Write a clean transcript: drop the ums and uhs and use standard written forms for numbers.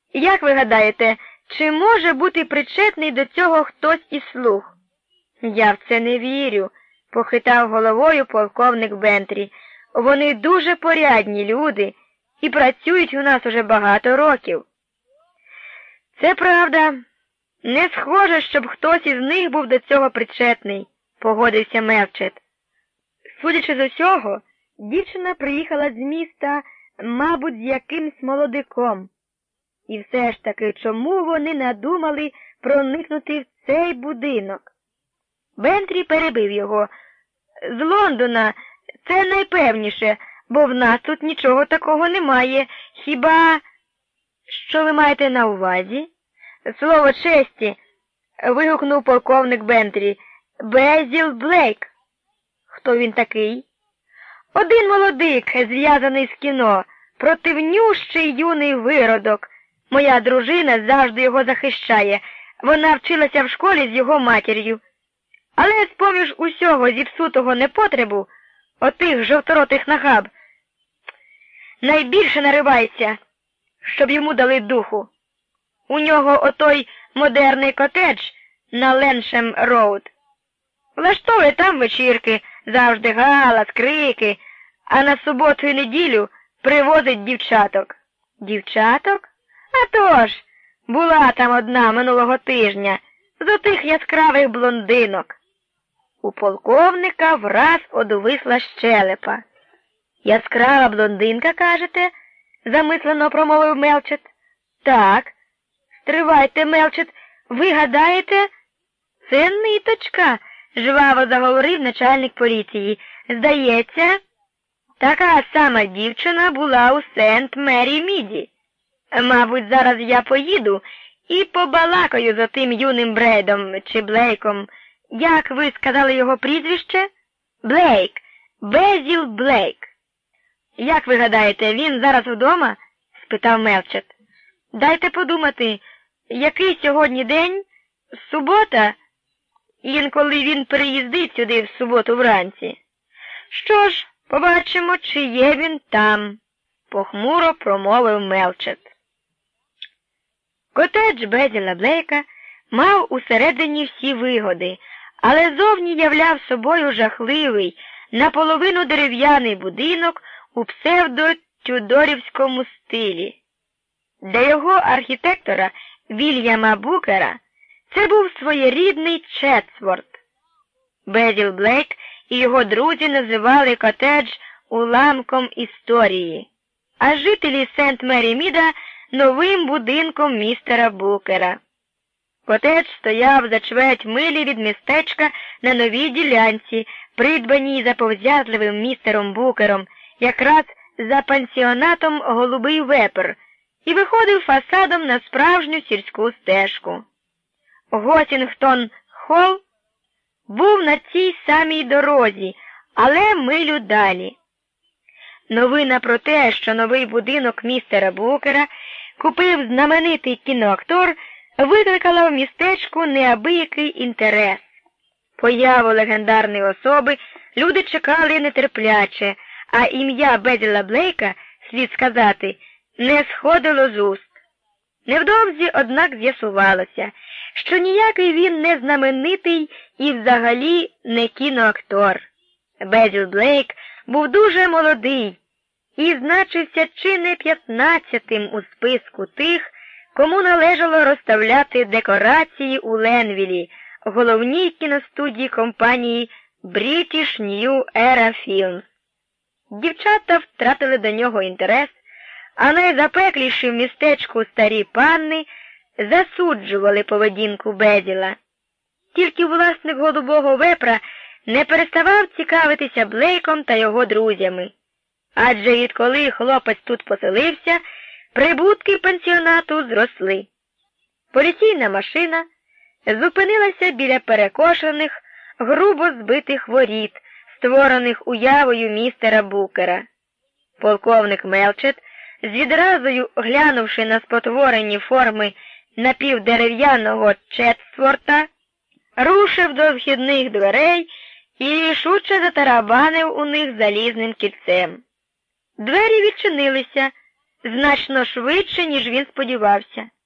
Як ви гадаєте, чи може бути причетний до цього хтось із слуг? Я в це не вірю, похитав головою полковник Бентрі. Вони дуже порядні люди і працюють у нас уже багато років. Це правда. Не схоже, щоб хтось із них був до цього причетний, погодився Мелчет. Судячи з усього, дівчина приїхала з міста, мабуть, з якимсь молодиком. І все ж таки, чому вони надумали проникнути в цей будинок? Бентрі перебив його. З Лондона, це найпевніше, бо в нас тут нічого такого немає. Хіба... Що ви маєте на увазі? Слово честі, вигукнув полковник Бентрі. Безіл Блейк. Хто він такий? Один молодик, зв'язаний з кіно, противнющий юний виродок. Моя дружина завжди його захищає. Вона вчилася в школі з його матір'ю. Але з-поміж усього зіпсутого непотребу, отих жовторотих нахаб, найбільше наривається, щоб йому дали духу. У нього отой модерний котедж на Леншем-Роуд. Влаштовує там вечірки, завжди галас, крики, а на суботу і неділю привозить дівчаток. Дівчаток? А тож, була там одна минулого тижня, з отих яскравих блондинок. У полковника враз одвисла щелепа. Яскрава блондинка, кажете? Замислено промовив Мелчет. Так. Стривайте, Мелчет, ви гадаєте? Це ниточка, жваво заговорив начальник поліції. Здається, така сама дівчина була у Сент-Мері-Міді. Мабуть, зараз я поїду і побалакаю з отим юним Бредом чи Блейком. Як ви сказали його прізвище? Блейк. Безіл Блейк. Як ви гадаєте, він зараз вдома? Спитав Мелчет. Дайте подумати, який сьогодні день? Субота? Інколи він приїздить сюди в суботу вранці. Що ж, побачимо, чи є він там, похмуро промовив Мелчет. Котедж Безіла Блейка мав усередині всі вигоди, але зовні являв собою жахливий, наполовину дерев'яний будинок у псевдо-тюдорівському стилі. Для його архітектора Вільяма Букера це був своєрідний Четсворт. Безіл Блейк і його друзі називали котедж уламком історії, а жителі Сент-Мері-Міда новим будинком містера Букера. Котедж стояв за чверть милі від містечка на новій ділянці, придбаній заповзятливим містером Букером, якраз за пансіонатом «Голубий вепер», і виходив фасадом на справжню сільську стежку. Госінгтон-Холл був на цій самій дорозі, але милю далі. Новина про те, що новий будинок містера Букера купив знаменитий кіноактор, викликала в містечку неабиякий інтерес. Появу легендарної особи люди чекали нетерпляче, а ім'я Безіла Блейка, слід сказати, не сходило з уст. Невдовзі, однак, з'ясувалося, що ніякий він не знаменитий і взагалі не кіноактор. Безіл Блейк був дуже молодий і значився чи не 15-тим у списку тих, кому належало розставляти декорації у Ленвілі, головній кіностудії компанії British New Era Films. Дівчата втратили до нього інтерес, а найзапекліші в містечку старі панни засуджували поведінку Безіла. Тільки власник голубого вепра не переставав цікавитися Блейком та його друзями. Адже відколи хлопець тут поселився, прибутки пансіонату зросли. Поліційна машина зупинилася біля перекошених, грубо збитих воріт, створених уявою містера Букера. Полковник Мелчет, з відразою глянувши на спотворені форми напівдерев'яного Четсворта, рушив до вхідних дверей і рішуче затарабанив у них залізним кільцем. Двері відчинилися. значно швидше, ніж він сподівався.